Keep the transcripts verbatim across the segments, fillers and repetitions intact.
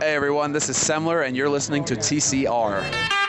Hey everyone, this is Semler, and you're listening to T C R.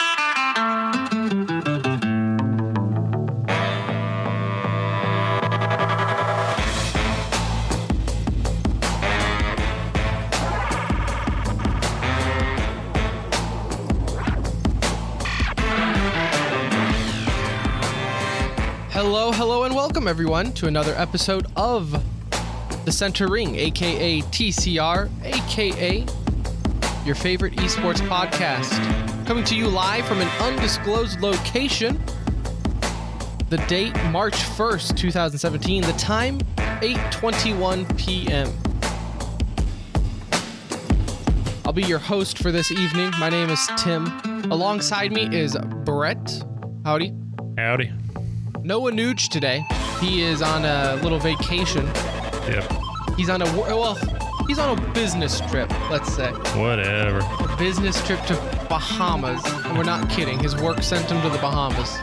Hello, hello, and welcome everyone to another episode of The Center Ring, aka T C R, aka your favorite esports podcast. Coming to you live from an undisclosed location. The date, March first, twenty seventeen. The time, eight twenty-one p.m. I'll be your host for this evening. My name is Tim. Alongside me is Brett. Howdy. Howdy. Noah Nuge today. He is on a little vacation. Yep. He's on a, well, he's on a business trip, let's say. Whatever. A business trip to Bahamas. And we're not kidding. His work sent him to the Bahamas.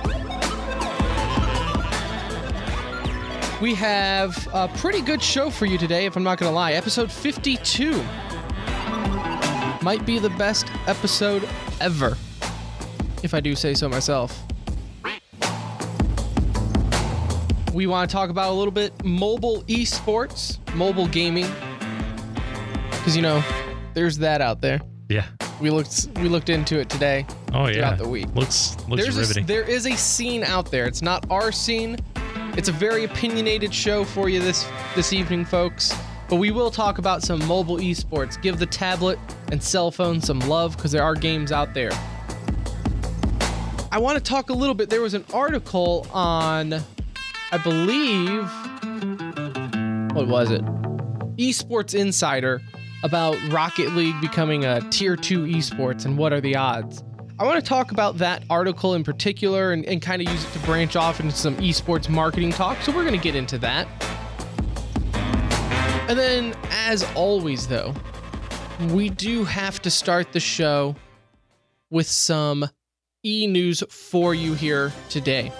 We have a pretty good show for you today, if I'm not going to lie. Episode fifty-two. Might be the best episode ever, if I do say so myself. We want to talk about a little bit mobile esports, mobile gaming, because you know there's that out there. Yeah. We looked we looked into it today. Oh yeah. Throughout the week. Looks looks there's riveting. A, there is a scene out there. It's not our scene. It's a very opinionated show for you this this evening, folks. But we will talk about some mobile esports. Give the tablet and cell phone some love because there are games out there. I want to talk a little bit. There was an article on, I believe, what was it? Esports Insider about Rocket League becoming a tier two esports and what are the odds. I want to talk about that article in particular and, and kind of use it to branch off into some esports marketing talk. So we're going to get into that. And then, as always, though, we do have to start the show with some e-news for you here today.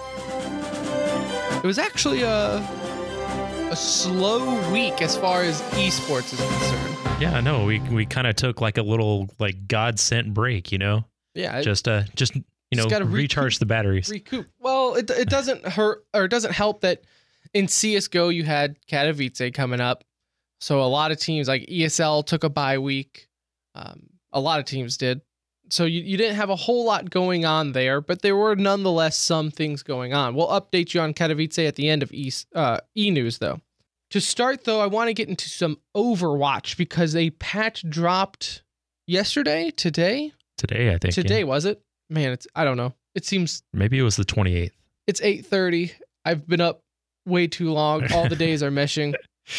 It was actually a a slow week as far as esports is concerned. Yeah, I know. We we kind of took like a little like God sent break, you know. Yeah, just uh, just you know, just gotta recharge recoup, the batteries. Recoup. Well, it it doesn't hurt or it doesn't help that in C S G O you had Katowice coming up, so a lot of teams like E S L took a bye week. Um, a lot of teams did. So you, you didn't have a whole lot going on there, but there were nonetheless some things going on. We'll update you on Katowice at the end of e, uh, e-news, though. To start, though, I want to get into some Overwatch because a patch dropped yesterday, today? Today, I think. Today, yeah. was it? Man, it's I don't know. It seems... Maybe it was the twenty-eighth. It's eight thirty. I've been up way too long. All the days are meshing.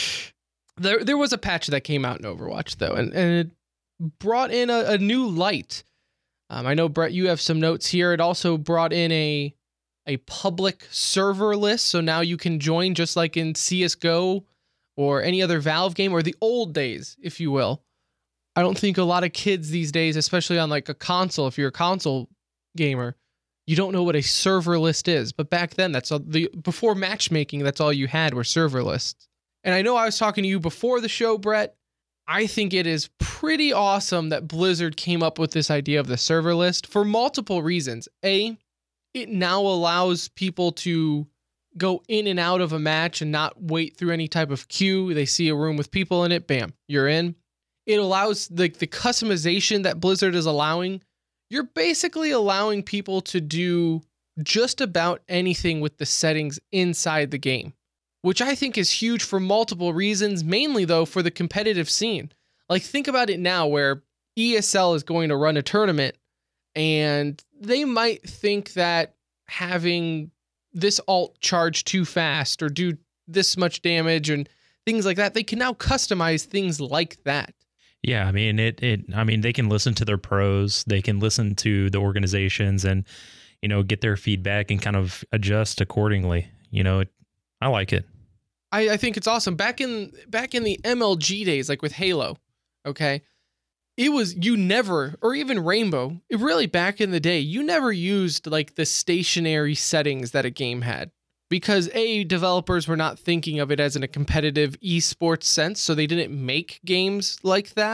There, there was a patch that came out in Overwatch, though, and, and it brought in a, a new light. Um, I know, Brett, you have some notes here. It also brought in a a public server list, so now you can join just like in C S G O or any other Valve game, or the old days, if you will. I don't think a lot of kids these days, especially on like a console, if you're a console gamer, you don't know what a server list is. But back then, that's all the before matchmaking, that's all you had were server lists. And I know I was talking to you before the show, Brett. I think it is pretty awesome that Blizzard came up with this idea of the server list for multiple reasons. A, it now allows people to go in and out of a match and not wait through any type of queue. They see a room with people in it, bam, you're in. It allows the, the customization that Blizzard is allowing. You're basically allowing people to do just about anything with the settings inside the game, which I think is huge for multiple reasons, mainly, though, for the competitive scene. Like, think about it now where E S L is going to run a tournament, and they might think that having this ult charge too fast or do this much damage and things like that, they can now customize things like that. Yeah, I mean, it, it, I mean, they can listen to their pros, they can listen to the organizations and, you know, get their feedback and kind of adjust accordingly. You know, it, I like it. I, I think it's awesome. Back in back in the M L G days, like with Halo, okay, it was you never, or even Rainbow, it really back in the day, you never used like the stationary settings that a game had. Because A, developers were not thinking of it as in a competitive esports sense, so they didn't make games like that.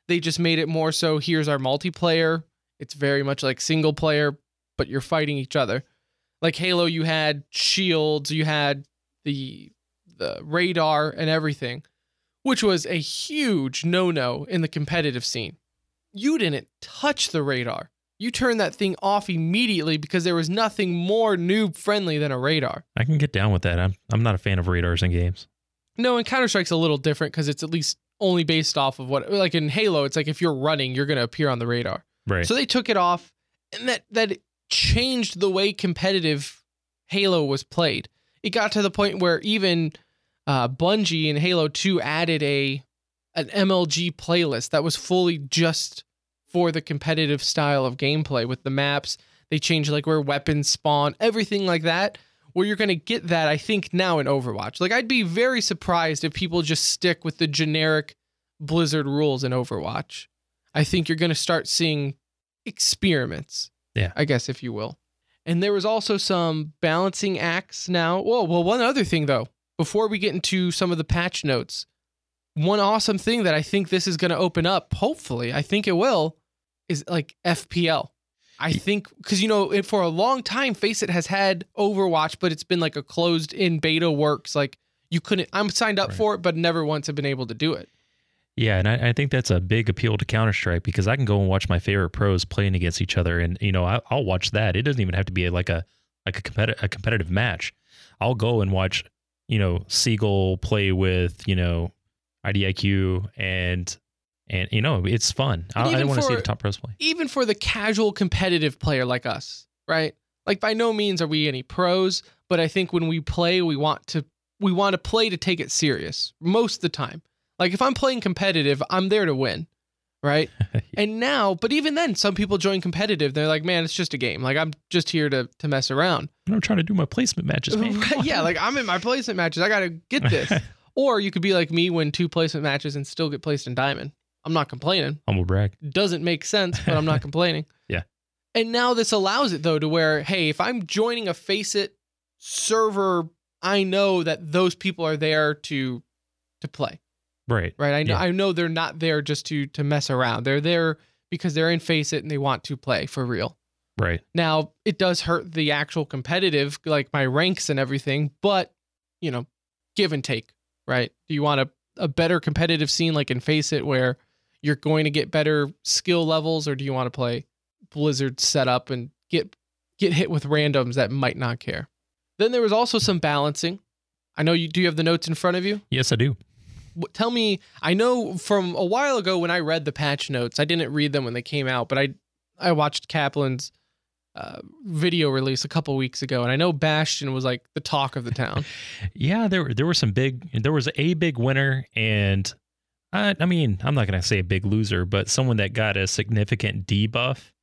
They just made it more so here's our multiplayer. It's very much like single player, but you're fighting each other. Like Halo, you had shields, you had the the radar and everything, which was a huge no-no in the competitive scene. You didn't touch the radar. You turned that thing off immediately because there was nothing more noob friendly than a radar. I can get down with that. I'm I'm not a fan of radars in games. No, and Counter-Strike's a little different because it's at least only based off of what, like in Halo, it's like if you're running, you're going to appear on the radar. Right. So they took it off, and that that changed the way competitive Halo was played. It got to the point where even uh, Bungie in Halo two added a an M L G playlist that was fully just for the competitive style of gameplay with the maps. They changed like where weapons spawn, everything like that, where you're going to get that, I think, now in Overwatch. Like, I'd be very surprised if people just stick with the generic Blizzard rules in Overwatch. I think you're going to start seeing experiments, yeah, I guess, if you will. And there was also some balancing acts now. Whoa, well, one other thing, though, before we get into some of the patch notes, one awesome thing that I think this is going to open up, hopefully, I think it will, is like F P L. I think, because, you know, it, for a long time, Face It has had Overwatch, but it's been like a closed in beta works. Like, you couldn't, I'm signed up right. for it, but never once have been able to do it. Yeah, and I, I think that's a big appeal to Counter-Strike because I can go and watch my favorite pros playing against each other, and you know I, I'll watch that. It doesn't even have to be like a like a competitive a competitive match. I'll go and watch, you know, Seagull play with, you know, I D I Q, and and you know it's fun. I, I want to see the top pros play. Even for the casual competitive player like us, right? Like, by no means are we any pros, but I think when we play, we want to we want to play to take it serious most of the time. Like, if I'm playing competitive, I'm there to win, right? Yeah. And now, but even then, some people join competitive. They're like, man, it's just a game. Like, I'm just here to to mess around. I'm trying to do my placement matches, man. Yeah, like, I'm in my placement matches. I got to get this. Or you could be like me, win two placement matches and still get placed in Diamond. I'm not complaining. Humble brag. Doesn't make sense, but I'm not complaining. Yeah. And now this allows it, though, to where, hey, if I'm joining a Face It server, I know that those people are there to to play. Right. Right. I know. Yeah. I know they're not there just to to mess around. They're there because they're in Face It and they want to play for real. Right. Now, it does hurt the actual competitive, like my ranks and everything, but, you know, give and take, right? Do you want a, a better competitive scene like in Face It where you're going to get better skill levels, or do you want to play Blizzard setup and get get hit with randoms that might not care? Then there was also some balancing. I know you do you have the notes in front of you? Yes, I do. Tell me, I know from a while ago when I read the patch notes, I didn't read them when they came out, but I I watched Kaplan's uh, video release a couple weeks ago, and I know Bastion was like the talk of the town. Yeah, there there were some big, there was a big winner, and I, I mean, I'm not going to say a big loser, but someone that got a significant debuff.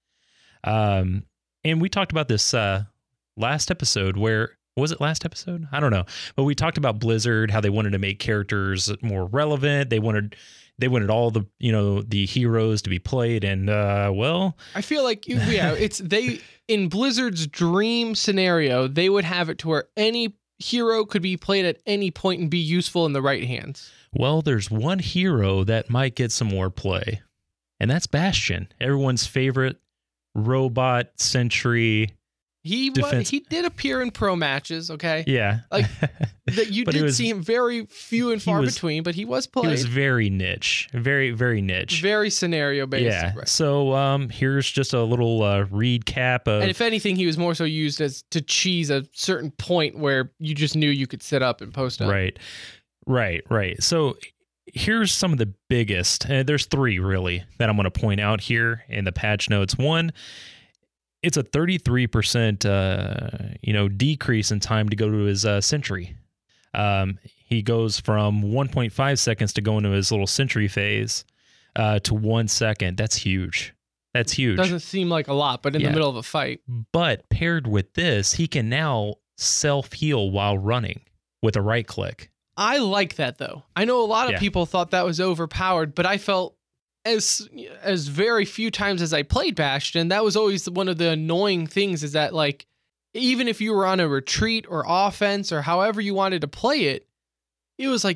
Um, and we talked about this uh, last episode where, was it last episode? I don't know. But we talked about Blizzard, how they wanted to make characters more relevant. They wanted they wanted all the, you know, the heroes to be played. And, uh, well, I feel like, you, yeah, it's they in Blizzard's dream scenario, they would have it to where any hero could be played at any point and be useful in the right hands. Well, there's one hero that might get some more play, and that's Bastion, everyone's favorite robot sentry. He was, he did appear in pro matches, okay? Yeah. Like, that you did was, see him very few and far was, between, but he was played. He was very niche, very, very niche. Very scenario based. Yeah. Right. So um, here's just a little uh, recap of... And if anything, he was more so used as to cheese a certain point where you just knew you could sit up and post up. Right. Right, right. So here's some of the biggest, uh, there's three really that I'm going to point out here in the patch notes. One, it's a thirty-three percent, uh, you know, decrease in time to go to his uh, sentry. Um, he goes from one point five seconds to go into his little sentry phase uh, to one second. That's huge. That's huge. Doesn't seem like a lot, but in Yeah. the middle of a fight. But paired with this, he can now self-heal while running with a right click. I like that, though. I know a lot of Yeah. people thought that was overpowered, but I felt as as very few times as I played Bastion, that was always one of the annoying things is that, like, even if you were on a retreat or offense or however you wanted to play it, it was like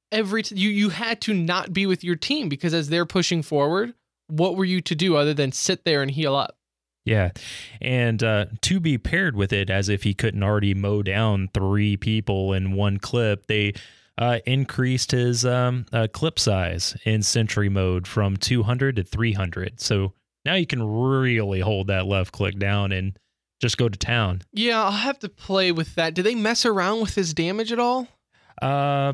every t- you you had to not be with your team because as they're pushing forward, what were you to do other than sit there and heal up? Yeah. And uh, to be paired with it, as if he couldn't already mow down three people in one clip, they uh, increased his um, uh, clip size in Sentry mode from two hundred to three hundred. So now you can really hold that left click down and just go to town. Yeah, I'll have to play with that. Do they mess around with his damage at all? Uh,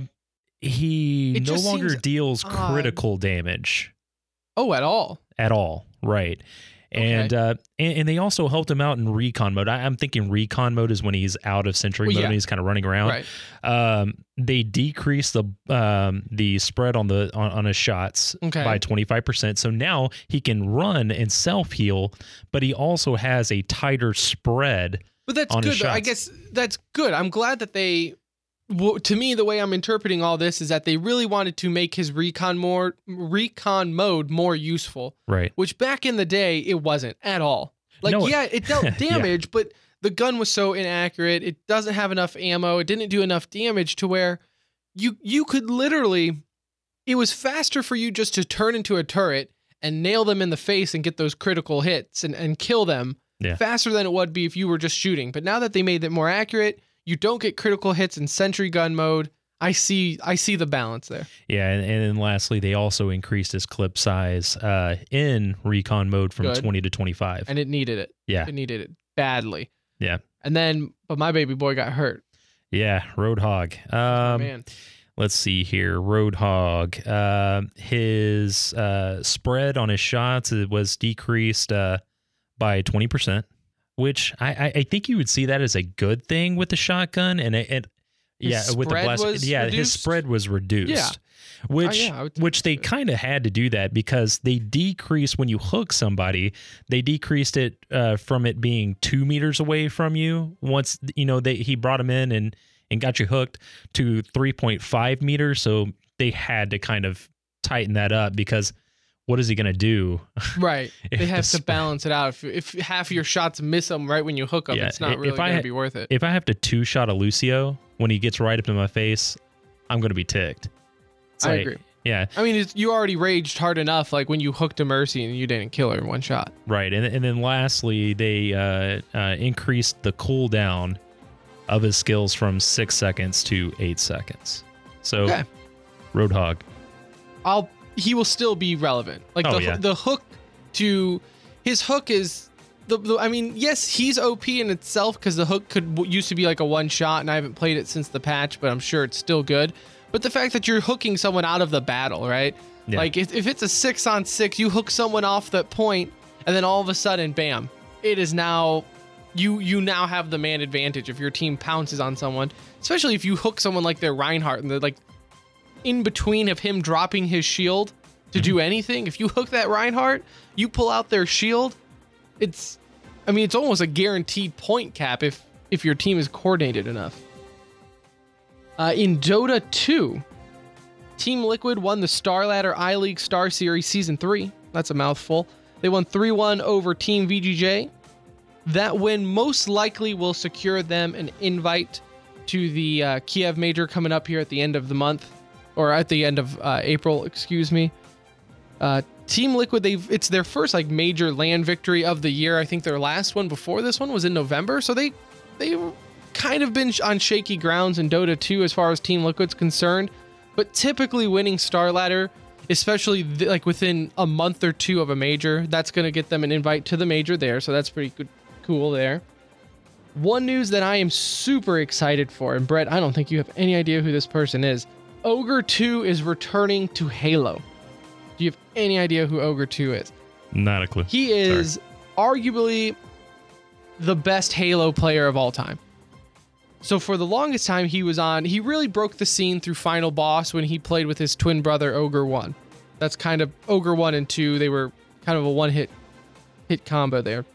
he It no just longer seems deals odd. critical damage Oh, at all? at all. Right. And, Okay. uh, and and they also helped him out in recon mode. I, I'm thinking recon mode is when he's out of Sentry Well, mode yeah. and he's kind of running around. Right. Um, they decreased the um, the spread on the on, on his shots Okay. by twenty-five percent. So now he can run and self heal, but he also has a tighter spread. But that's on his good. though. I shots. guess that's good. I'm glad that they. Well, to me, the way I'm interpreting all this is that they really wanted to make his recon more recon mode more useful, Right. which back in the day it wasn't at all. Like, No, yeah, it dealt damage, but the gun was so inaccurate. It doesn't have enough ammo. It didn't do enough damage to where you you could literally. It was faster for you just to turn into a turret and nail them in the face and get those critical hits and, and kill them Yeah. faster than it would be if you were just shooting. But now that they made it more accurate, you don't get critical hits in sentry gun mode. I see I see the balance there. Yeah, and, and then lastly, they also increased his clip size uh, in recon mode from Good. twenty to twenty-five. And it needed it. Yeah, It needed it badly. yeah, And then but my baby boy got hurt. yeah. Roadhog. Oh, Um, man. Let's see here. Roadhog. Uh, his uh, spread on his shots it was decreased uh, by twenty percent, which I, I, I think you would see that as a good thing with the shotgun. And it, it yeah, His with the spread blast, was yeah, his reduced? spread was reduced. Yeah. Which, Oh, yeah, I would think which they kind of had to do that because they decreased when you hook somebody, they decreased it uh, from it being two meters away from you. Once, you know, they, he brought him in and, and got you hooked to three point five meters. So they had to kind of tighten that up because what is he going to do? Right. If They the have to spread- balance it out. If, if half of your shots miss them right when you hook them, Yeah, it's not if really I going to had- be worth it. If I have to two shot a Lucio when he gets right up in my face, I'm going to be ticked. It's I like- agree. Yeah, I mean, it's, you already raged hard enough, like when you hooked a Mercy and you didn't kill her in one shot. right. And, and then lastly, they uh, uh, increased the cooldown of his skills from six seconds to eight seconds. So, Okay. Roadhog. I'll he will still be relevant. Like Oh, the yeah. the hook to his hook is the, the I mean, yes, he's O P in itself because the hook could used to be like a one shot, and I haven't played it since the patch, but I'm sure it's still good. But the fact that you're hooking someone out of the battle, right? Yeah. Like if, if it's a six on six, you hook someone off that point, and then all of a sudden, bam, it is now you you now have the man advantage if your team pounces on someone, especially if you hook someone like their Reinhardt and they're like in between of him dropping his shield to do anything. If you hook that Reinhardt, you pull out their shield, it's I mean it's almost a guaranteed point cap if if your team is coordinated enough. Uh, in Dota two, Team Liquid won the Star Ladder I-League Star Series Season three. That's a mouthful. They won three one over Team V G J. That win most likely will secure them an invite to the uh, Kiev Major coming up here at the end of the month, or at the end of uh, April, excuse me. Uh, Team Liquid, they've it's their first like major LAN victory of the year. I think their last one before this one was in November, so they they kind of been on shaky grounds in Dota two as far as Team Liquid's concerned. But typically winning Star Ladder, especially th- like within a month or two of a major, that's going to get them an invite to the major there. So that's pretty good, cool there. One news that I am super excited for, and Brett, I don't think you have any idea who this person is. Ogre two is returning to Halo. Do you have any idea who Ogre two is? Not a clue. He is arguably the best Halo player of all time. So for the longest time he was on, he really broke the scene through Final Boss when he played with his twin brother Ogre one. That's kind of Ogre one and two. They were kind of a one-hit hit combo there.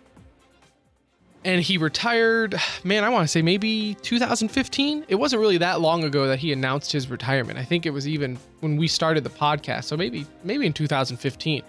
And he retired, man, I want to say maybe two thousand fifteen. It wasn't really that long ago that he announced his retirement. I think it was even when we started the podcast. So maybe maybe in two thousand fifteen.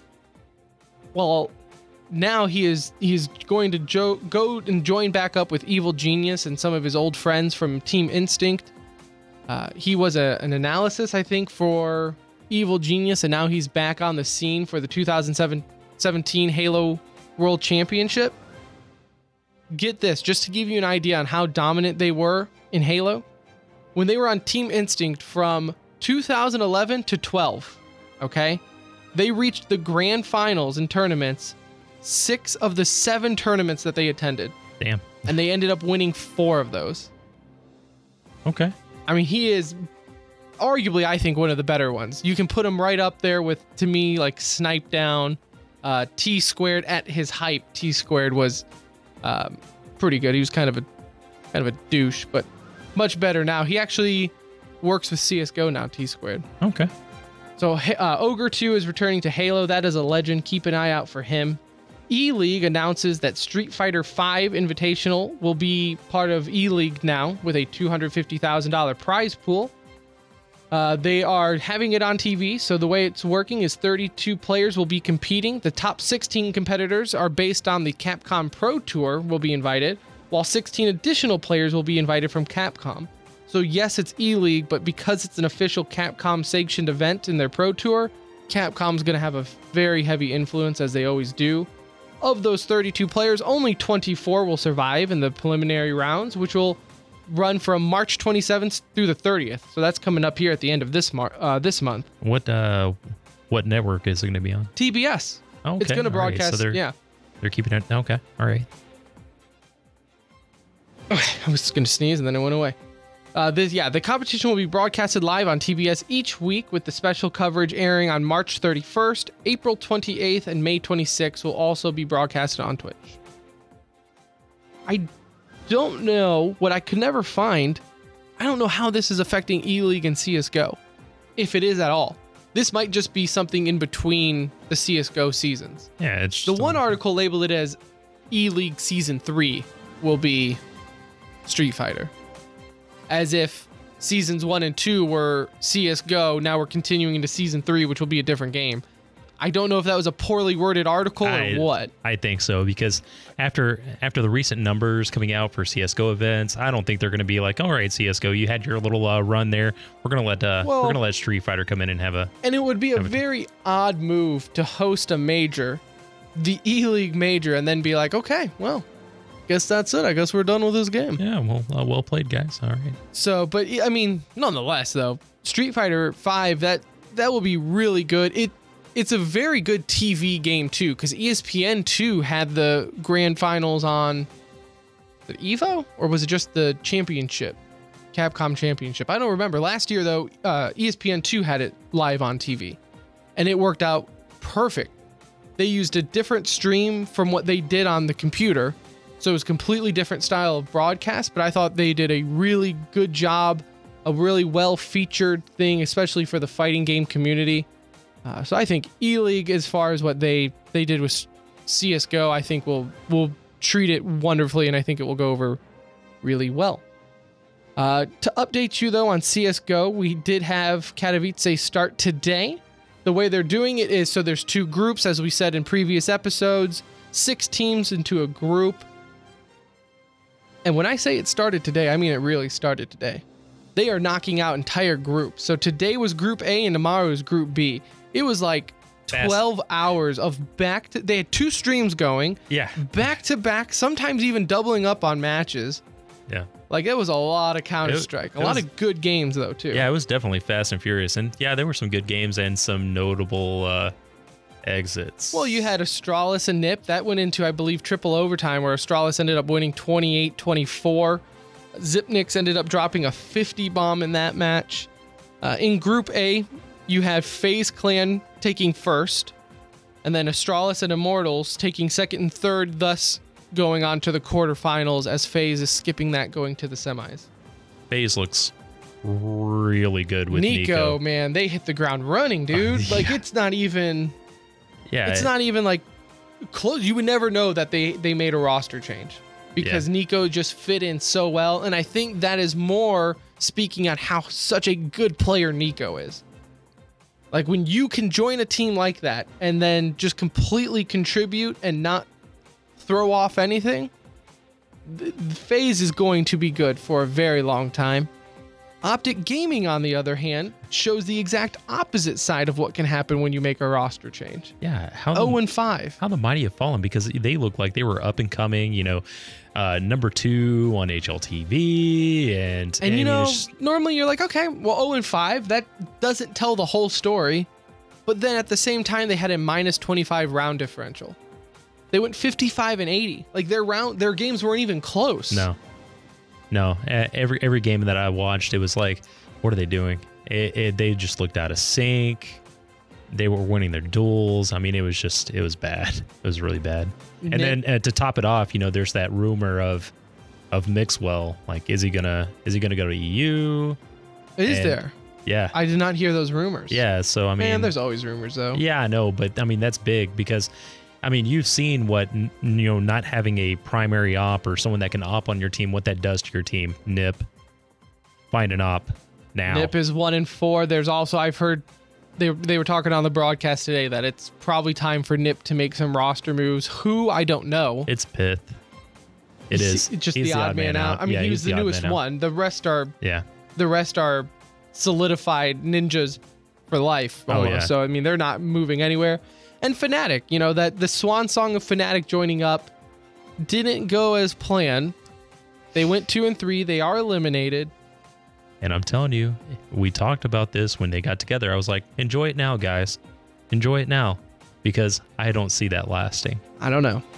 Well, now he is he is going to jo- go and join back up with Evil Genius and some of his old friends from Team Instinct Uh, he was a, an analysis, I think, for Evil Genius, and now he's back on the scene for the two thousand seventeen Halo World Championship. Get this, just to give you an idea on how dominant they were in Halo. When they were on Team Instinct from two thousand eleven to twelve, okay? They reached the grand finals in tournaments, six of the seven tournaments that they attended. Damn. And they ended up winning four of those. Okay. I mean, he is arguably, I think, one of the better ones. You can put him right up there with, to me, like Snipe Down, uh, T Squared at his hype. T Squared was um, pretty good. He was kind of a kind of a douche, but much better now. He actually works with C S G O now, T Squared. Okay. So uh, Ogre two is returning to Halo. That is a legend. Keep an eye out for him. E-League announces that Street Fighter five Invitational will be part of E-League now with a two hundred fifty thousand dollars prize pool. Uh, they are having it on T V, so the way it's working is thirty-two players will be competing. The top sixteen competitors are based on the Capcom Pro Tour will be invited, while sixteen additional players will be invited from Capcom. So yes, it's E-League, but because it's an official Capcom sanctioned event in their Pro Tour, Capcom's going to have a very heavy influence, as they always do. Of those thirty-two players, only twenty-four will survive in the preliminary rounds, which will run from March twenty-seventh through the thirtieth. So that's coming up here at the end of this mar- uh, this month. What uh, what network is it going to be on? T B S. Oh, okay. It's going to broadcast. All right. So they're, yeah. They're keeping it. Okay. All right. I was going to sneeze and then it went away. Uh, this, yeah, the competition will be broadcasted live on T B S each week, with the special coverage airing on March thirty-first, April twenty-eighth, and May twenty-sixth will also be broadcasted on Twitch. I don't know what I could never find. I don't know how this is affecting E-League and C S G O, if it is at all. This might just be something in between the C S G O seasons. Yeah, it's The one article labeled it as E-League Season three will be Street Fighter. As if Seasons one and two were C S G O, now we're continuing into Season three, which will be a different game. I don't know if that was a poorly worded article or I, what. I think so, because after after the recent numbers coming out for C S G O events, I don't think they're going to be like, all right, C S G O, you had your little uh, run there. We're going to let uh, Well- we're going to let Street Fighter come in and have a And it would be a Have a- very odd move to host a major, the E-League major, and then be like, okay, well, guess that's it. I guess we're done with this game. yeah, well, uh, well played, guys. All right. So, but I mean, nonetheless, though, Street Fighter five, that that will be really good. It it's a very good T V game too, because E S P N two had the grand finals on the Evo, or was it just the championship, Capcom Championship? I don't remember. Last year though, uh, E S P N two had it live on T V, and it worked out perfect. They used a different stream from what they did on the computer. So it was a completely different style of broadcast, but I thought they did a really good job, a really well-featured thing, especially for the fighting game community. Uh, so I think E-League, as far as what they, they did with C S G O, I think will will treat it wonderfully, and I think it will go over really well. Uh, to update you, though, on C S G O, we did have Katowice start today. The way they're doing it is, so there's two groups, as we said in previous episodes, six teams into a group. And when I say it started today, I mean it really started today. They are knocking out entire groups. So today was Group A and tomorrow is Group B. It was like twelve hours of back to... They had two streams going. Yeah. Back to back, sometimes even doubling up on matches. Yeah. Like, it was a lot of Counter-Strike. A it lot was- of good games, though, too. Yeah, it was definitely fast and furious, and yeah, there were some good games and some notable uh, exits. Well, you had Astralis and Nip. That went into, I believe, triple overtime, where Astralis ended up winning twenty-eight twenty-four. Zipnix ended up dropping a fifty bomb in that match. Uh, in Group A, you had FaZe Clan taking first, and then Astralis and Immortals taking second and third, thus going on to the quarterfinals, as FaZe is skipping that, going to the semis. FaZe looks really good with Nico, Nico. man, they hit the ground running, dude. Uh, Like, yeah. it's not even... Yeah, It's not even like close. You would never know that they they made a roster change because Yeah. Nico just fit in so well, and I think that is more speaking on how such a good player Nico is. Like, when you can join a team like that and then just completely contribute and not throw off anything, the FaZe is going to be good for a very long time. Optic Gaming, on the other hand, shows the exact opposite side of what can happen when you make a roster change. Yeah, how the, oh and five. How the mighty have fallen, because they look like they were up and coming, you know, uh, number two on H L T V. And, And, you know, just, normally you're like, okay, well, oh and five, that doesn't tell the whole story. But then at the same time, they had a minus twenty-five round differential. They went fifty-five and eighty. Like their round, their games weren't even close. No. No, every every game that I watched, it was like, what are they doing? It, it, they just looked out of sync. They were winning their duels. I mean, it was just, it was bad. It was really bad. And Nick- then uh, to top it off, you know, there's that rumor of of Mixwell. Like, is he gonna is he gonna go to E U? Is And- there? Yeah, I did not hear those rumors. yeah. So I mean, Man, there's always rumors though. yeah, I know, but I mean that's big because, I mean, you've seen what n- you know, not having a primary op or someone that can op on your team, what that does to your team. Nip, find an op now. Nip is one and four. There's also, I've heard they they were talking on the broadcast today that it's probably time for Nip to make some roster moves. Who, I don't know. It's Pith. It He's- is it's just He's the odd man out. I mean, Yeah, he he's was the odd newest man out. one. The rest are Yeah, the rest are solidified ninjas for life. Oh, almost. yeah. So I mean, they're not moving anywhere. And Fnatic, you know, that the swan song of Fnatic joining up didn't go as planned. They went two and three. They are eliminated. and I'm telling you, we talked about this when they got together. I was like, enjoy it now, guys. Enjoy it now, because I don't see that lasting. I don't know.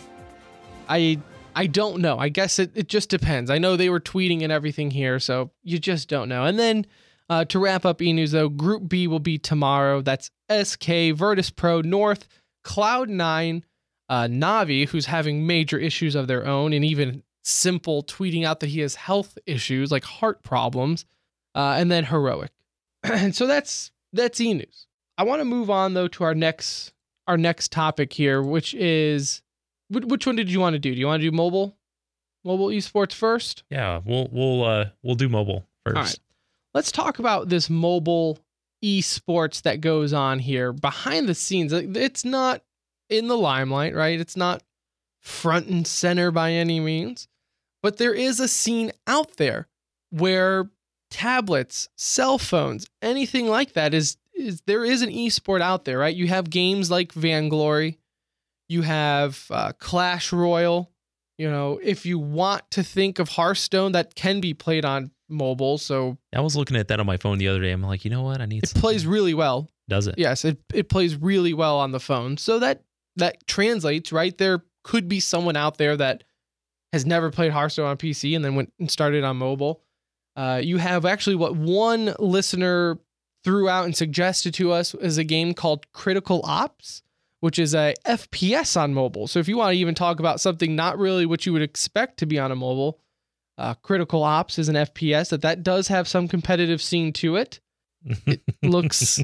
I I don't know. I guess it, it just depends. I know they were tweeting and everything here, so you just don't know. And then uh, to wrap up E-News, though, Group B will be tomorrow. That's S K, Virtus Pro, North, Cloud nine, uh, Navi, who's having major issues of their own, and even Simple tweeting out that he has health issues like heart problems, uh, and then Heroic. And so that's that's E-News. I want to move on though to our next our next topic here, which is wh- which one did you want to do? Do you want to do mobile, mobile esports first? Yeah, we'll we'll uh we'll do mobile first. All right. Let's talk about this mobile esports that goes on here behind the scenes. It's not in the limelight, right? It's not front and center by any means, but there is a scene out there where tablets, cell phones, anything like that is is there is an esport out there, right? You have games like Vainglory, you have uh, Clash Royale. You know, if you want to think of Hearthstone, that can be played on mobile, so I was looking at that on my phone the other day. I'm like, you know what? I need. it something. plays really well. Does it? Yes, it it plays really well on the phone. So that that translates, right? There could be someone out there that has never played Hearthstone on P C and then went and started on mobile. Uh, you have actually what one listener threw out and suggested to us is a game called Critical Ops, which is a F P S on mobile. So if you want to even talk about something not really what you would expect to be on a mobile, uh, Critical Ops is an F P S that that does have some competitive scene to it. It looks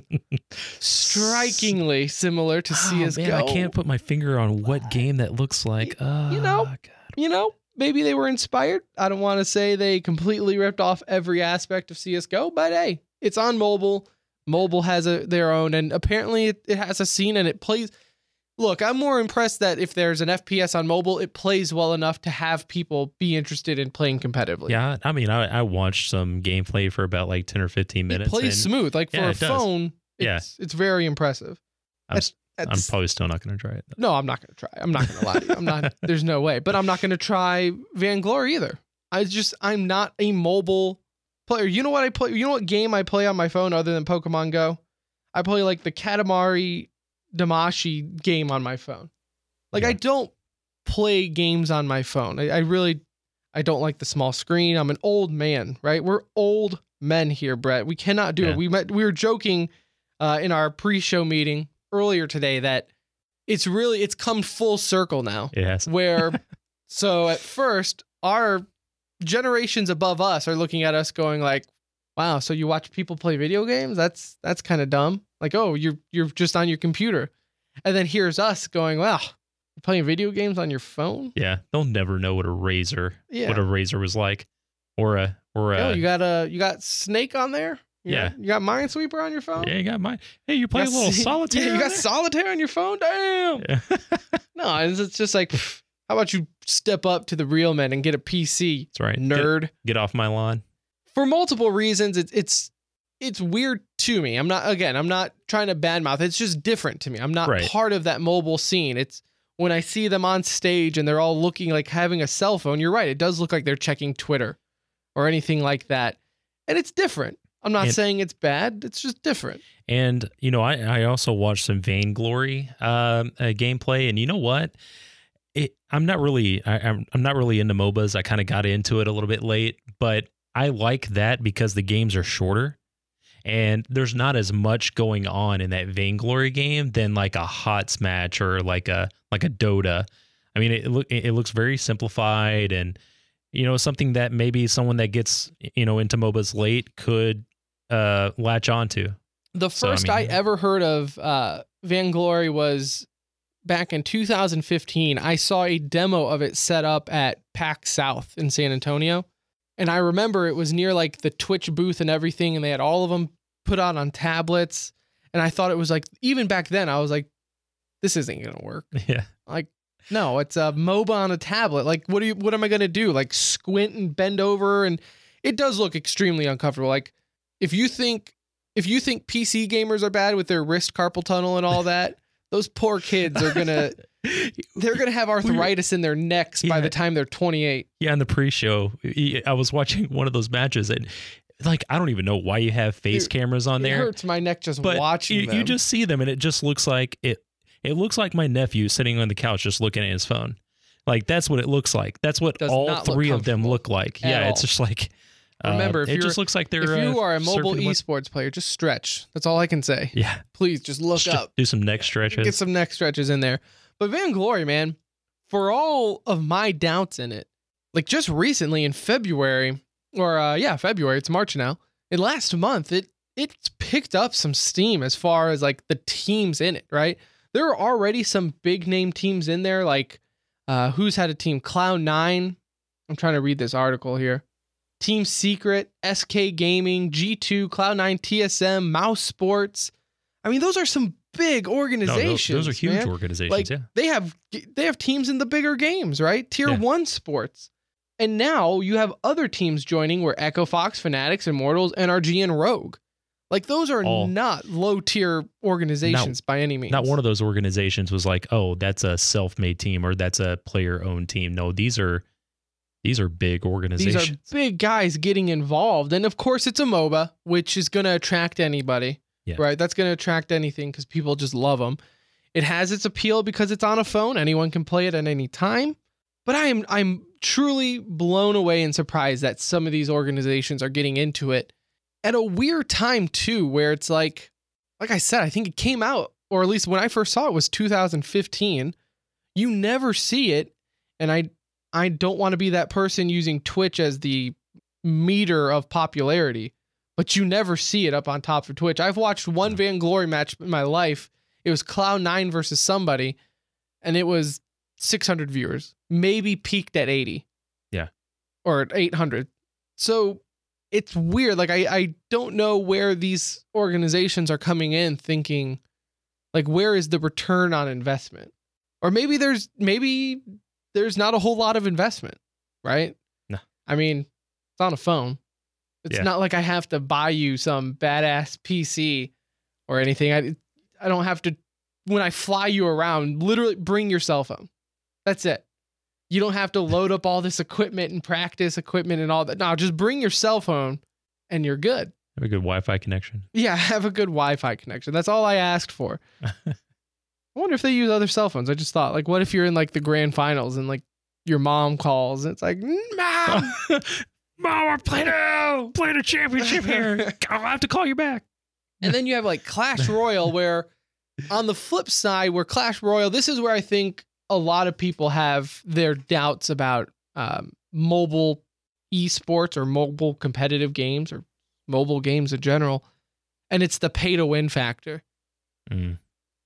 strikingly similar to C S G O. Oh, man, I can't put my finger on what game that looks like. Oh, you know, God. you know, maybe they were inspired. I don't want to say they completely ripped off every aspect of C S G O, but hey, it's on mobile. Mobile has a, their own, and apparently it, it has a scene and it plays. Look, I'm more impressed that if there's an F P S on mobile, it plays well enough to have people be interested in playing competitively. Yeah, I mean, I, I watched some gameplay for about like ten or fifteen minutes. It plays and smooth. Like for Yeah, a it does. phone, Yeah. it's, it's very impressive. I'm, That's- I'm that's- probably still not going to try it. No, I'm not going to try. I'm not going to lie to you. I'm not, there's no way. But I'm not going to try Vainglory either. I just, I'm not a mobile player. You know what I play? You know what game I play on my phone other than Pokemon Go? I play like the Katamari Damacy game on my phone. Like Yeah. I don't play games on my phone. I, I really, I don't like the small screen. I'm an old man, right? We're old men here, Brett. We cannot do Yeah. it. We met, we were joking uh, in our pre-show meeting earlier today that it's really, it's come full circle now It has. where, so at first our generations above us are looking at us going like, wow, so you watch people play video games? That's, that's kind of dumb. Like, oh, you're, you're just on your computer. And then here's us going, wow, you're playing video games on your phone? Yeah, they'll never know what a razor, Yeah. what a razor was like, or a, or a. Oh, you got a, you got Snake on there? You Yeah. got- you got Minesweeper on your phone? yeah, you got mine. Hey, you play a You got little C- solitaire. Yeah, you on got there? solitaire on your phone? Damn. Yeah. No, it's, it's just like, pff, how about you step up to the real men and get a P C, That's right. Get, nerd? get off my lawn. for multiple reasons, it's it's it's weird to me. I'm not again, I'm not trying to badmouth. It's just different to me. I'm not Right. part of that mobile scene. It's when I see them on stage and they're all looking like having a cell phone. You're right. It does look like they're checking Twitter or anything like that. And it's different. I'm not And- saying it's bad. It's just different. And, you know, I, I also watched some Vainglory um, uh, gameplay, and you know what? It, I'm not really I, I'm I'm not really into M O B As. I kind of got into it a little bit late, but I like that because the games are shorter, and there's not as much going on in that Vainglory game than like a HOTS match or like a like a Dota. I mean, it look it looks very simplified, and you know, something that maybe someone that gets you know into M O B As late could uh, latch onto. The So, I first I, mean- ever heard of uh, Vainglory was back in two thousand fifteen. I saw a demo of it set up at PAX South in San Antonio. And I remember it was near like the Twitch booth and everything. And they had all of them put out on tablets. And I thought it was like, even back then, I was like, this isn't going to work. Yeah. Like, no, it's a M O B A on a tablet. Like, what do you, what am I going to do? Like squint and bend over? And it does look extremely uncomfortable. Like if you think, if you think P C gamers are bad with their wrist carpal tunnel and all that, those poor kids are going to, they're going to have arthritis in their necks by Yeah. the time they're twenty-eight. Yeah, in the pre-show, I was watching one of those matches, and like I don't even know why you have face Dude, cameras on It there, hurts my neck just but watching you, them. you just see them, and it just looks like it. It looks like my nephew sitting on the couch just looking at his phone. Like that's what it looks like. That's what Does all not look three of them comfortable look like. at Yeah, it's all. just like. uh, Remember, if it you're- just looks like they're. if you uh, are a mobile surfing with- esports player, just stretch. That's all I can say. yeah, Please just look Just up. do some neck stretches. Get some neck stretches in there. But Vainglory, man, for all of my doubts in it, like just recently in February, or uh, yeah, February, it's March now. In last month, it it's picked up some steam as far as like the teams in it, right? There are already some big name teams in there, like uh, who's had a team? Cloud nine. I'm trying to read this article here. Team Secret, S K Gaming, G two, Cloud nine, T S M, Mouse Sports. I mean, those are some big No, those, organizations. those are huge man. organizations. Like yeah, they have they have teams in the bigger games, right? Tier Yeah. one sports. And now you have other teams joining where Echo Fox, Fanatics, Immortals, N R G, and Rogue. Like those are All- not low tier organizations by any means. not one of those organizations was like, oh, that's a self-made team or that's a player-owned team. No, these are these are big These organizations. are big guys getting involved. And of course it's a M O B A, which is going to attract anybody. Yeah. Right? That's going to attract anything because people just love them. It has its appeal because it's on a phone. Anyone can play it at any time. But I am I'm truly blown away and surprised that some of these organizations are getting into it at a weird time too, where it's like, like I said, I think it came out, or at least when I first saw it was two thousand fifteen. You never see it, and I I don't want to be that person using Twitch as the meter of popularity, but you never see it up on top of Twitch. I've watched one Vainglory match in my life. It was Cloud nine versus somebody, and it was six hundred viewers, maybe peaked at eighty. Yeah. Or at eight hundred. So it's weird. Like, I, I don't know where these organizations are coming in thinking, like, where is the return on investment? Or maybe there's, maybe there's not a whole lot of investment, right? No. I mean, it's on a phone. It's Yeah. not like I have to buy you some badass P C or anything. I, I don't have to, when I fly you around, literally bring your cell phone. That's it. You don't have to load up all this equipment and practice equipment and all that. No, just bring your cell phone and you're good. Have a good Wi-Fi connection. Yeah, have a good Wi-Fi connection. That's all I asked for. I wonder if they use other cell phones. I just thought, like, what if you're in like the grand finals and like your mom calls and it's like, Mom, Mom, we're playing a, playing a championship here. I'll have to call you back. and then you have like Clash Royale, where on the flip side, where Clash Royale, this is where I think a lot of people have their doubts about um, mobile esports or mobile competitive games or mobile games in general. And it's the pay to win factor, Mm.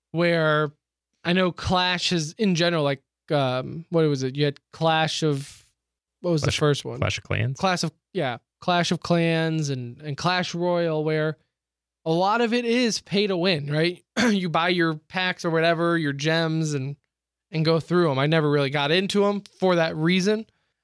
where I know Clash is in general, like, um, what was it? You had Clash of, what was Clash- the first one? Clash of Clans. Clash of, yeah, Clash of Clans and, and Clash Royale, where a lot of it is pay to win, right? You buy your packs or whatever, your gems, and and go through them. I never really got into them for that reason.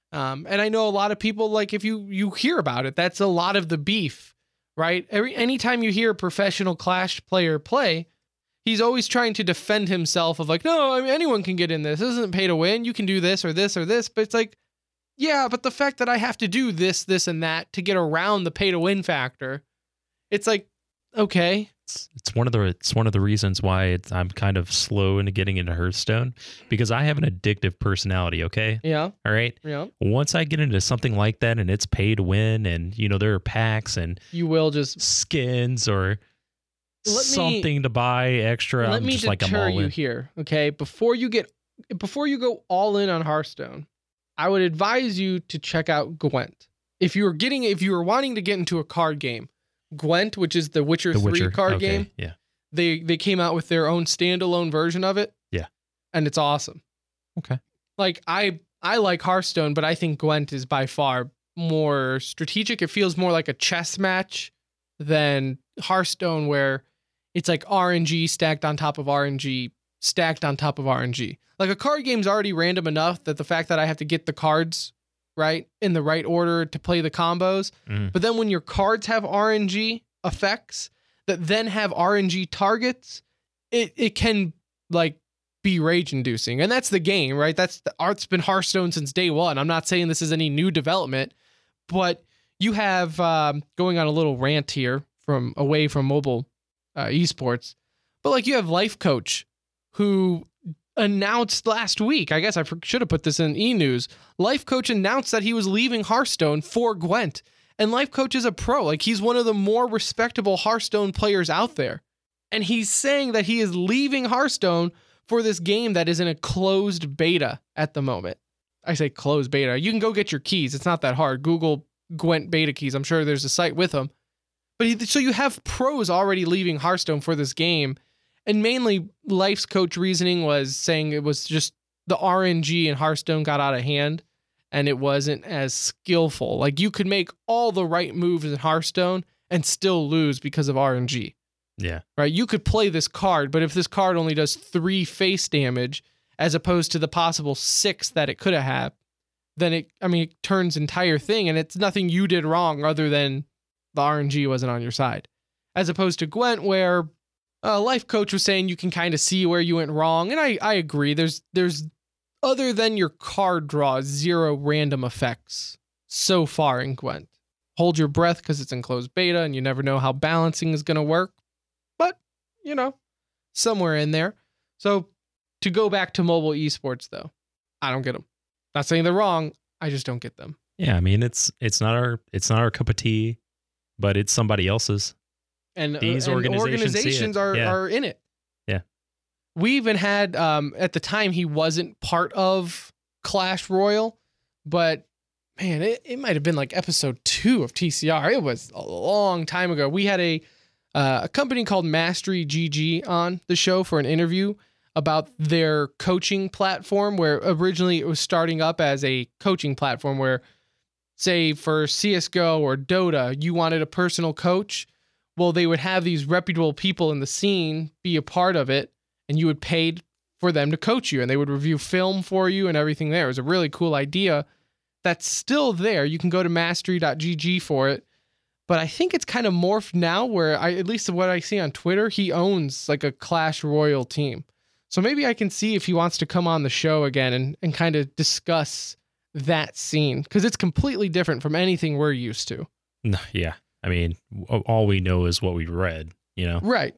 Um, and I know a lot of people, like, if you you hear about it, that's a lot of the beef, right? Every anytime you hear a professional Clash player play, he's always trying to defend himself of like, no, I mean, anyone can get in this. This isn't pay to win. You can do this or this or this. But it's like, yeah, but the fact that I have to do this, this, and that to get around the pay to win factor, it's like, okay. It's, it's one of the it's one of the reasons why it's, I'm kind of slow into getting into Hearthstone, because I have an addictive personality. Okay. Yeah. All right. Yeah. Once I get into something like that and it's pay to win, and you know there are packs and You will just skins or Let me- something to buy extra, let I'm me just like I'm deter all you in. here, okay? Before you get before you go all in on Hearthstone, I would advise you to check out Gwent. If you were getting if you were wanting to get into a card game, Gwent, which is the Witcher The three Witcher card okay, game, Yeah. they they came out with their own standalone version of it. Yeah. And it's awesome. Okay. Like I I like Hearthstone, but I think Gwent is by far more strategic. It feels more like a chess match than Hearthstone, where it's like R N G stacked on top of R N G stacked on top of R N G. Like a card game's already random enough that the fact that I have to get the cards right in the right order to play the combos. Mm. But then when your cards have R N G effects that then have R N G targets, it, it can like be rage inducing. And that's the game, right? That's the art's been Hearthstone since day one. I'm not saying this is any new development, but you have um, going on a little rant here from away from mobile uh, esports, but like you have Life Coach who announced last week, I guess I should have put this in e-news. Life Coach announced that he was leaving Hearthstone for Gwent. And Life Coach is a pro. Like he's one of the more respectable Hearthstone players out there. And he's saying that he is leaving Hearthstone for this game that is in a closed beta at the moment. I say closed beta. You can go get your keys. It's not that hard. Google Gwent beta keys. I'm sure there's a site with them. But he, so you have pros already leaving Hearthstone for this game. And mainly Life's Coach reasoning was saying it was just the R N G in Hearthstone got out of hand and it wasn't as skillful. Like you could make all the right moves in Hearthstone and still lose because of R N G. Yeah. Right? You could play this card, but if this card only does three face damage as opposed to the possible six that it could have had, then it, I mean, it turns entire thing and it's nothing you did wrong other than the R N G wasn't on your side. As opposed to Gwent, where uh, Life Coach was saying you can kind of see where you went wrong. And I, I agree. There's, there's, other than your card draw, zero random effects so far in Gwent. Hold your breath because it's in closed beta and you never know how balancing is going to work. But, you know, somewhere in there. So to go back to mobile esports, though, I don't get them. Not saying they're wrong. I just don't get them. Yeah, I mean it's it's not our it's not our cup of tea, but it's somebody else's. And These uh, and organizations see it. organizations are, Yeah. are in it. Yeah. We even had, um, at the time, he wasn't part of Clash Royale, but man, it, it might have been like episode two of T C R. It was a long time ago. We had a uh, a company called Mastery G G on the show for an interview about their coaching platform, where originally it was starting up as a coaching platform where, say, for C S G O or Dota, you wanted a personal coach. Well, they would have these reputable people in the scene be a part of it, and you would pay for them to coach you, and they would review film for you and everything there. It was a really cool idea that's still there. You can go to mastery dot g g for it, but I think it's kind of morphed now where, I, at least what I see on Twitter, he owns like a Clash Royale team. So maybe I can see if he wants to come on the show again and, and kind of discuss that scene, because it's completely different from anything we're used to. No, yeah. I mean, all we know is what we read, you know? Right.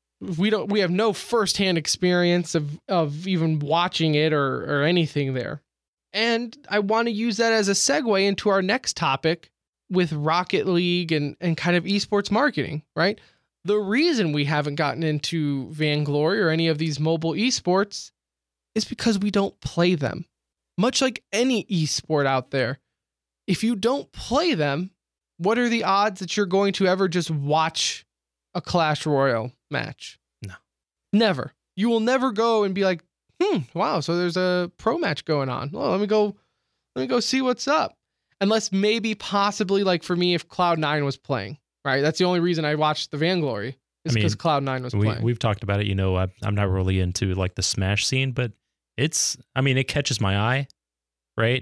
We don't. We have no firsthand experience of of even watching it or or anything there. And I want to use that as a segue into our next topic with Rocket League and and kind of esports marketing. Right. The reason we haven't gotten into Vainglory or any of these mobile esports is because we don't play them. Much like any esport out there, if you don't play them, what are the odds that you're going to ever just watch a Clash Royale match? No. Never. You will never go and be like, hmm, wow, so there's a pro match going on. Well, let me go, let me go see what's up. Unless maybe possibly like for me, if Cloud nine was playing, right? That's the only reason I watched the Vainglory is I mean, because Cloud nine was we, playing. We've talked about it, you know, I, I'm not really into like the Smash scene, but it's, I mean, it catches my eye, right?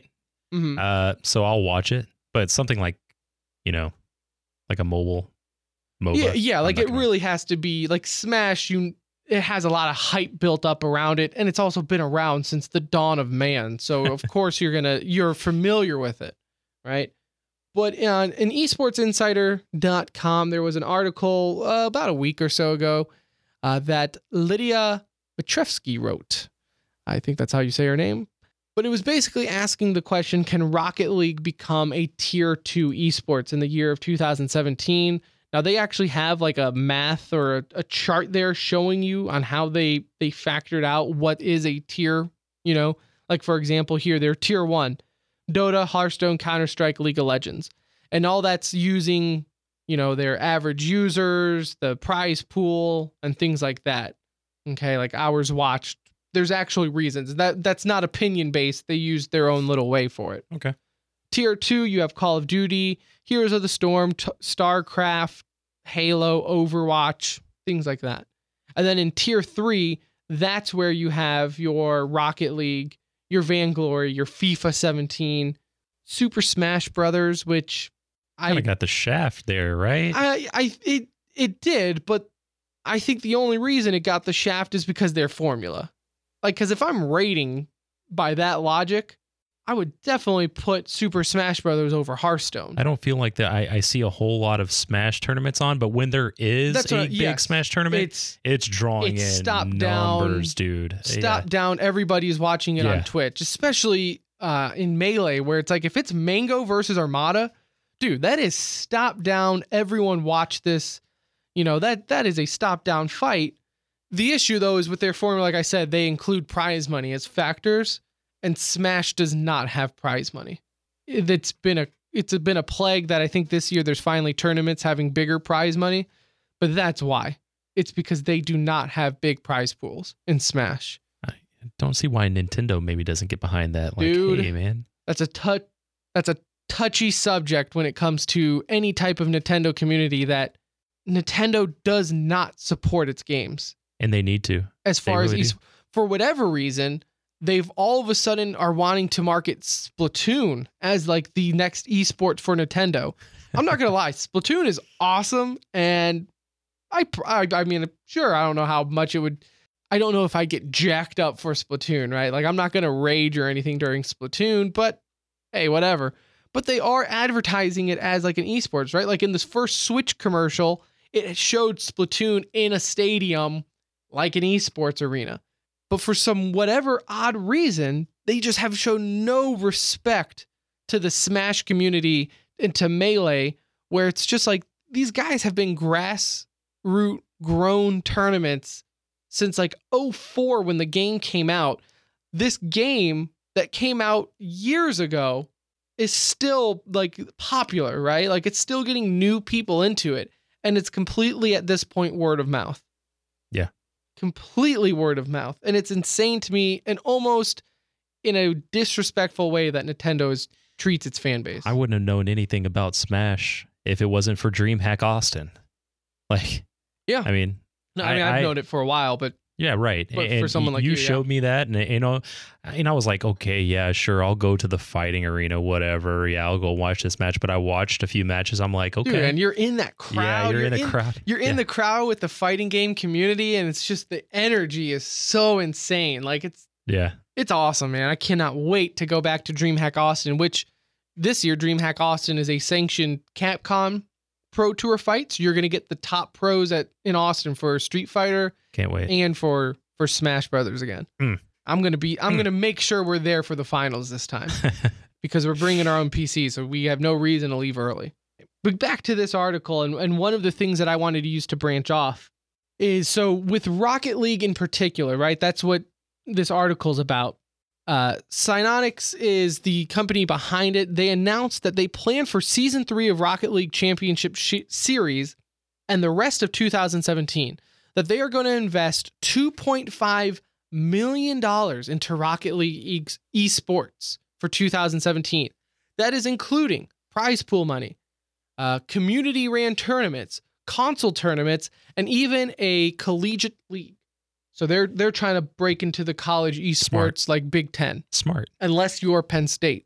Mhm. Uh, so I'll watch it, but something like, you know, like a mobile MOBA. Yeah, yeah, I'm like not it gonna- really has to be like Smash. You, it has a lot of hype built up around it, and it's also been around since the dawn of man. So of course you're gonna you're familiar with it, right? But on in esports insider dot com, there was an article uh, about a week or so ago uh, that Lydia Petrevsky wrote. I think that's how you say her name. But it was basically asking the question, can Rocket League become a tier two esports in the year of two thousand seventeen? Now they actually have like a math or a, a chart there showing you on how they they factored out what is a tier, you know, like for example here, they're tier one, Dota, Hearthstone, Counter-Strike, League of Legends. And all that's using, you know, their average users, the prize pool and things like that. Okay, like hours watched. There's actually reasons. That that's not opinion based. They use their own little way for it. Okay. Tier two, you have Call of Duty, Heroes of the Storm, T- StarCraft, Halo, Overwatch, things like that. And then in tier three, that's where you have your Rocket League, your Vainglory, your FIFA seventeen, Super Smash Brothers, which I Kind of got the shaft there, right? I I it it did, but I think the only reason it got the shaft is because their formula. Like, because if I'm rating by that logic, I would definitely put Super Smash Brothers over Hearthstone. I don't feel like that. I, I see a whole lot of Smash tournaments on, but when there is That's a what- big yes. Smash tournament, It's it's drawing it's in stop numbers, down, dude. stop Yeah. down. Everybody's watching it Yeah. on Twitch, especially uh, in Melee, where it's like if it's Mango versus Armada, dude, that is stop down. Everyone watch this. You know, that that is a stop down fight. The issue, though, is with their formula, like I said, they include prize money as factors, and Smash does not have prize money. It- It's been a it's been a plague that I think this year there's finally tournaments having bigger prize money, but that's why. It's because they do not have big prize pools in Smash. Don't see why Nintendo maybe doesn't get behind that. Like, Dude. hey, man. That's a touch. That's a touchy subject when it comes to any type of Nintendo community. That Nintendo does not support its games. And they need to. As far really as do. es- for whatever reason, they've all of a sudden are wanting to market Splatoon as like the next esport for Nintendo. I'm not gonna lie, Splatoon is awesome, and I, pr- I I mean, sure, I don't know how much it would. I don't know if I get jacked up for Splatoon, right? Like I'm not gonna rage or anything during Splatoon, but hey, whatever. But they are advertising it as like an esports, right? Like in this first Switch commercial, it showed Splatoon in a stadium like an esports arena. But for some whatever odd reason, they just have shown no respect to the Smash community and to Melee, where it's just like these guys have been grassroots grown tournaments since like oh four when the game came out. This game that came out years ago is still like popular, right? Like it's still getting new people into it. And it's completely at this point word of mouth. Yeah. Completely word of mouth. And it's insane to me and almost in a disrespectful way that Nintendo is, treats its fan base. I wouldn't have known anything about Smash if it wasn't for DreamHack Austin. Like, Yeah. I mean, no, I mean, I- I've I- known it for a while, but yeah, right. But and for someone like you, you, yeah. showed me that, and you know, and I was like, okay, yeah, sure, I'll go to the fighting arena, whatever. Yeah, I'll go watch this match. But I watched a few matches. I'm like, okay, dude, and you're in that crowd. yeah, you're, in the crowd. You're in Yeah. the crowd with the fighting game community, and it's just the energy is so insane. Like it's yeah, it's awesome, man. I cannot wait to go back to DreamHack Austin, which this year DreamHack Austin is a sanctioned Capcom Pro Tour fight. So you're going to get the top pros at in Austin for Street Fighter can't wait. and for for Smash Brothers again. Mm. I'm going to be I'm Mm. going to make sure we're there for the finals this time because we're bringing our own P C, so we have no reason to leave early. But back to this article, and, and one of the things that I wanted to use to branch off is so with Rocket League in particular, right? That's what this article's about. Uh, Psyonix is the company behind it. They announced that they plan for season three of Rocket League Championship sh- Series and the rest of two thousand seventeen that they are going to invest two point five million dollars into Rocket League e- esports for two thousand seventeen. That is including prize pool money, uh, community ran tournaments, console tournaments, and even a collegiate league. So they're they're trying to break into the college esports Smart. like Big Ten, Smart. unless you're Penn State,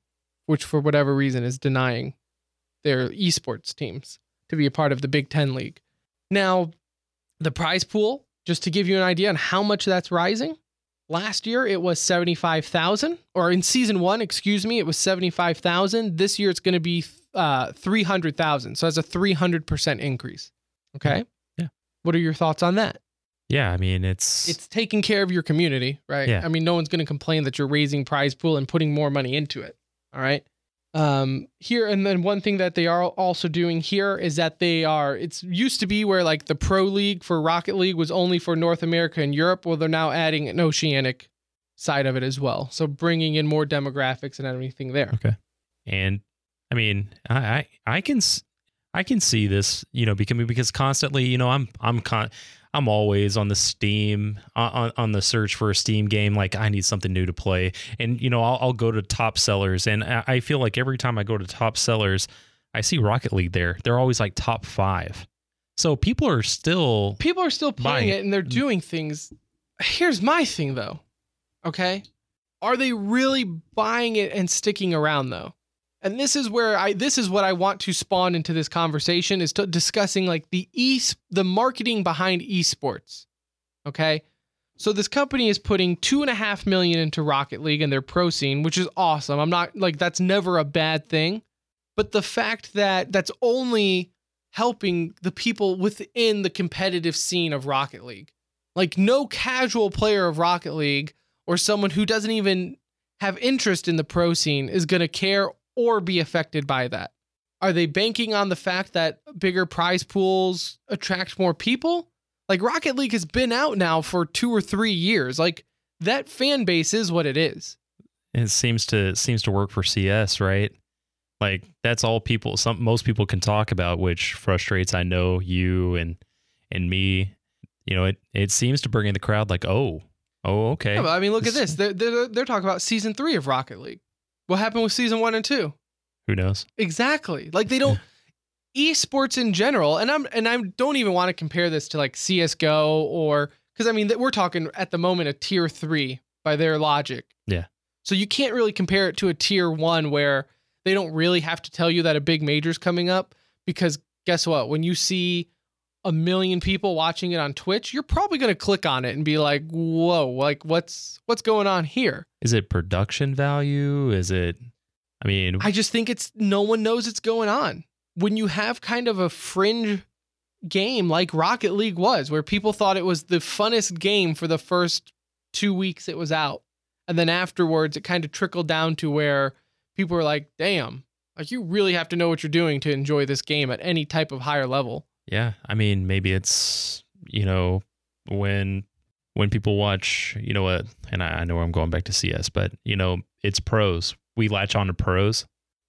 which for whatever reason is denying their esports teams to be a part of the Big Ten League. Now, the prize pool, just to give you an idea on how much that's rising, last year it was seventy-five thousand, or in season one, excuse me, it was seventy-five thousand. This year it's going to be uh, three hundred thousand. So that's a three hundred percent increase. Okay. Yeah. What are your thoughts on that? Yeah. I mean, it's, It's taking care of your community, right? Yeah. I mean, no one's going to complain that you're raising prize pool and putting more money into it. All right. Um, here, and then one thing that they are also doing here is that they are, it's used to be where like the Pro League for Rocket League was only for North America and Europe. Well, they're now adding an oceanic side of it as well. So bringing in more demographics and everything there. okay. And I mean, I, I, I can, s- I can see this, you know, becoming, because constantly, you know, I'm, I'm con, I'm always on the Steam, on, on the search for a Steam game. Like I need something new to play. And, you know, I'll, I'll go to top sellers, and I I feel like every time I go to top sellers, I see Rocket League there. They're always like top five. So people are still, People are still playing Buying it and they're doing things. Here's my thing though. Okay. Are they really buying it and sticking around though? And this is where I, this is what I want to spawn into this conversation, is to discussing like the e, the marketing behind esports. Okay. So this company is putting two and a half million into Rocket League and their pro scene, which is awesome. I'm not like, that's never a bad thing. But the fact that that's only helping the people within the competitive scene of Rocket League, like no casual player of Rocket League or someone who doesn't even have interest in the pro scene is going to care or be affected by that. Are they banking on the fact that bigger prize pools attract more people? Like Rocket League has been out now for two or three years. Like that fan base is what it is. it seems to, seems to work for C S, right? Like that's all people, some, most people can talk about, which frustrates, I know, you and, and me. You know, it, it seems to bring in the crowd like, oh, oh, okay. Yeah, but I mean, look at this. They're, they're, they're talking about season three of Rocket League. What happened with season one and two? Who knows? Exactly. Like they don't esports in general. And I'm, and I don't even want to compare this to like C S G O or, cause I mean, we're talking at the moment a tier three by their logic. Yeah. So you can't really compare it to a tier one where they don't really have to tell you that a big major's coming up, because guess what? When you see a million people watching it on Twitch, you're probably going to click on it and be like, whoa, like what's, what's going on here? Is it production value? Is it, I mean, I just think it's, no one knows it's going on. When you have kind of a fringe game like Rocket League was, where people thought it was the funnest game for the first two weeks it was out. And then afterwards, it kind of trickled down to where people were like, damn, like you really have to know what you're doing to enjoy this game at any type of higher level. yeah, I mean, maybe it's, you know, when, when people watch, you know what, and I, I know I'm going back to C S, but you know, it's pros. We latch on to pros.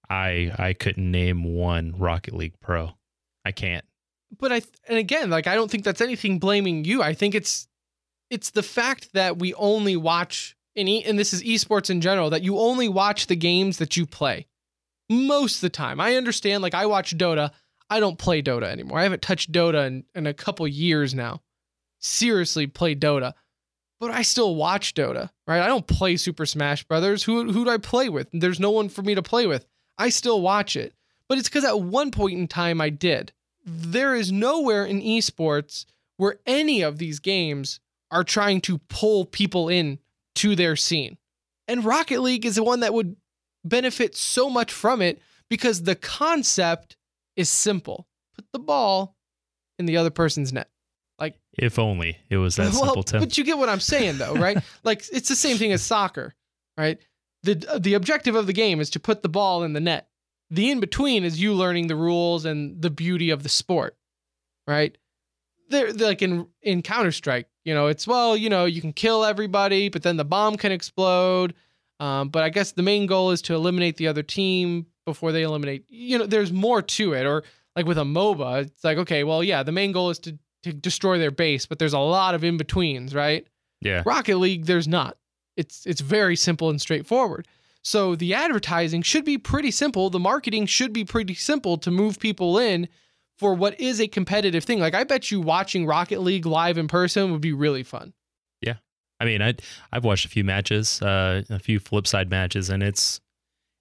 I, I couldn't name one Rocket League pro. I can't. But I, and again, like, I don't think that's anything blaming you. I think it's, it's the fact that we only watch in e- and this is esports in general, that you only watch the games that you play most of the time. I understand. Like I watch Dota. I don't play Dota anymore. I haven't touched Dota in, in a couple years now. Seriously play Dota, but I still watch Dota, right? I don't play Super Smash Brothers. Who, who do I play with? There's no one for me to play with. I still watch it, but it's because at one point in time I did. There is nowhere in esports where any of these games are trying to pull people in to their scene. And Rocket League is the one that would benefit so much from it because the concept is simple. Put the ball in the other person's net. Like, if only it was that well, simple, Tim. but you get what I'm saying though, right? Like it's the same thing as soccer, right? The the objective of the game is to put the ball in the net. The in between is you learning the rules and the beauty of the sport, right? They're, they're like in in Counter-Strike, you know, it's, well, you know, you can kill everybody, but then the bomb can explode. Um, but I guess the main goal is to eliminate the other team before they eliminate, you know, there's more to it. Or like with a MOBA, it's like, okay, well, yeah, the main goal is to, to destroy their base, but there's a lot of in-betweens, right? Yeah. Rocket League, there's not. It's it's very simple and straightforward. So the advertising should be pretty simple. The marketing should be pretty simple to move people in for what is a competitive thing. Like I bet you watching Rocket League live in person would be really fun. Yeah. I mean, I I've watched a few matches, uh, a few Flipside matches, and it's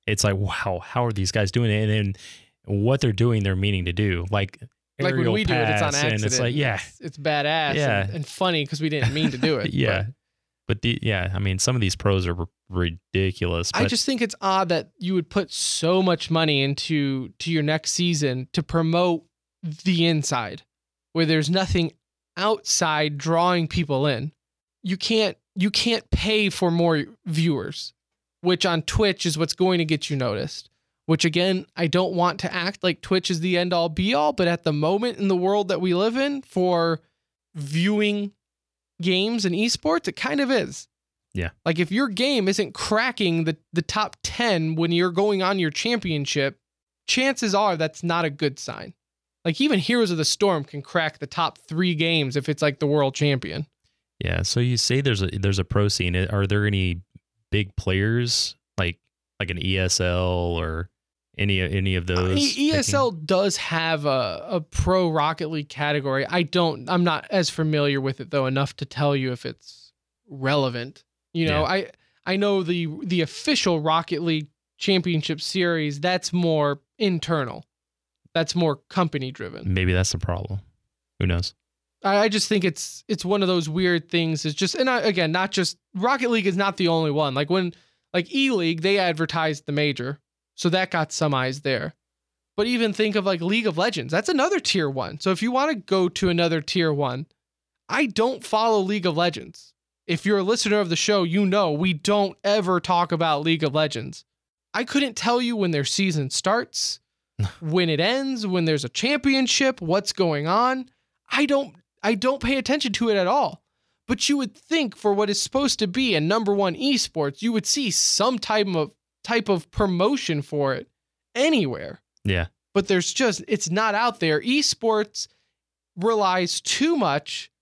it's like, wow, how are these guys doing it? And then what they're doing, they're meaning to do. Like, like when we do it, it's on pass, accident. and it's like, yeah, It's, it's badass Yeah. and, and funny because we didn't mean to do it. yeah. But But the, yeah, I mean, some of these pros are r- ridiculous. But I just think it's odd that you would put so much money into to your next season to promote the inside, where there's nothing outside drawing people in. You can't you can't pay for more viewers, which on Twitch is what's going to get you noticed. Which again, I don't want to act like Twitch is the end all be all, but at the moment in the world that we live in for viewing games and esports, it kind of is. Yeah. Like if your game isn't cracking the, the top ten when you're going on your championship, chances are that's not a good sign. Like even Heroes of the Storm can crack the top three games if it's like the world champion. yeah. So you say there's a there's a pro scene. Are there any big players like like an E S L or any any of those? E- ESL does have a, a pro Rocket League category. I don't, I'm not as familiar with it though enough to tell you if it's relevant. You know, Yeah. I I know the the official Rocket League Championship Series, that's more internal. That's more company driven. Maybe that's the problem. Who knows? I, I just think it's it's one of those weird things. It's just, and I, again, not just Rocket League is not the only one. Like when like E League, they advertised the major. So that got some eyes there. But even think of like League of Legends. That's another tier one. So if you want to go to another tier one, I don't follow League of Legends. If you're a listener of the show, you know we don't ever talk about League of Legends. I couldn't tell you when their season starts, when it ends, when there's a championship, what's going on. I don't I don't pay attention to it at all. But you would think for what is supposed to be a number one esports, you would see some type of type of promotion for it anywhere. Yeah. But there's just, it's not out there. Esports relies too much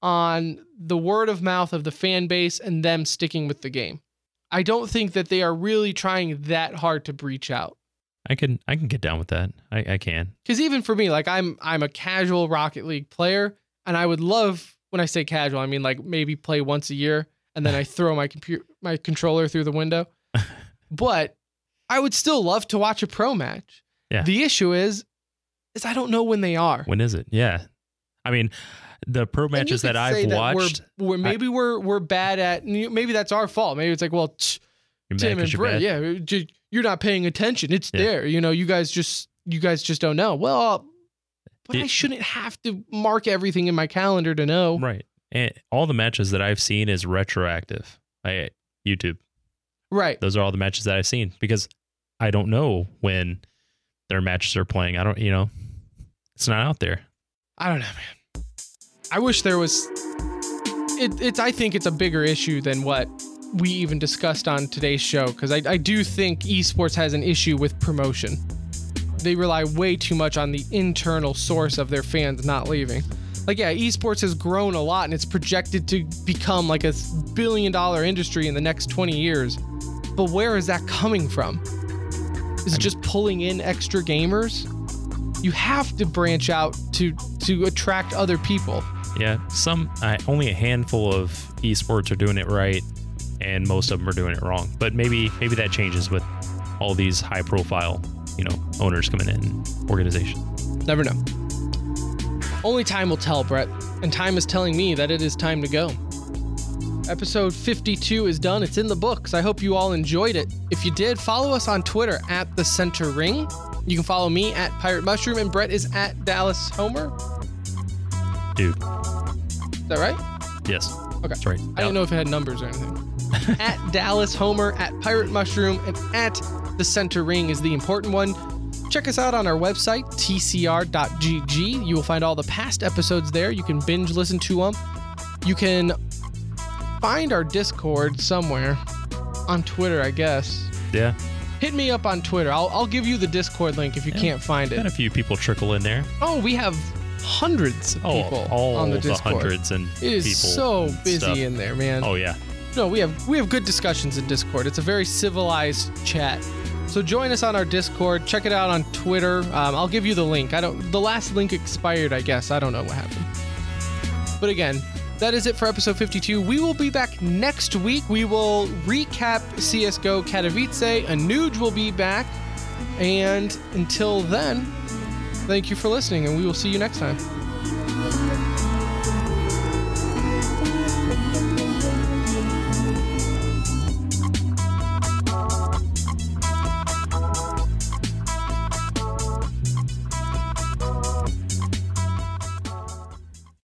on the word of mouth of the fan base and them sticking with the game. I don't think that they are really trying that hard to breach out. I can I can get down with that. I, I can. Because even for me, like I'm I'm a casual Rocket League player, and I would love, when I say casual, I mean like maybe play once a year and then I throw my computer my controller through the window. But I would still love to watch a pro match. Yeah. The issue is, is I don't know when they are. When is it? Yeah. I mean, the pro matches that I've watched, we're, we're maybe I, we're we're bad at. Maybe that's our fault. Maybe it's like, well, tch, Tim and Brett, yeah, you're not paying attention. It's yeah. there. You know, you guys just you guys just don't know. Well, but it, I shouldn't have to mark everything in my calendar to know. Right. And all the matches that I've seen is retroactive. I YouTube. Right. Those are all the matches that I've seen because I don't know when their matches are playing. I don't, you know, it's not out there. I don't know, man. I wish there was. It, it's. I think it's a bigger issue than what we even discussed on today's show because I, I do think esports has an issue with promotion. They rely way too much on the internal source of their fans not leaving. Like, yeah, esports has grown a lot and it's projected to become like a billion dollar industry in the next twenty years. But where is that coming from? Is it just pulling in extra gamers? You have to branch out to to attract other people. Yeah, some uh, only a handful of esports are doing it right, and most of them are doing it wrong. But maybe maybe that changes with all these high profile, you know, owners coming in, organizations. Never know. Only time will tell, Brett, and time is telling me that it is time to go. Episode fifty-two is done. It's in the books. I hope you all enjoyed it. If you did, follow us on Twitter at The Center Ring. You can follow me at Pirate Mushroom, and Brett is at Dallas Homer. Dude. Is that right? Yes. Okay. That's right. I didn't know if it had numbers or anything. At Dallas Homer, at Pirate Mushroom, and at The Center Ring is the important one. Check us out on our website, T C R dot G G. You will find all the past episodes there. You can binge listen to them. You can find our Discord somewhere on Twitter, I guess. Yeah. Hit me up on Twitter. I'll I'll give you the Discord link if you yeah. can't find it. Got a few people trickle in there. Oh, we have hundreds of oh, people all on the the Discord. hundreds and it is people so busy stuff. in there, man. Oh yeah. No, we have we have good discussions in Discord. It's a very civilized chat. So join us on our Discord. Check it out on Twitter. Um, I'll give you the link. I don't. The last link expired, I guess. I don't know what happened. But again, that is it for episode fifty-two. We will be back next week. We will recap C S G O Katowice. Anuj will be back. And until then, thank you for listening, and we will see you next time.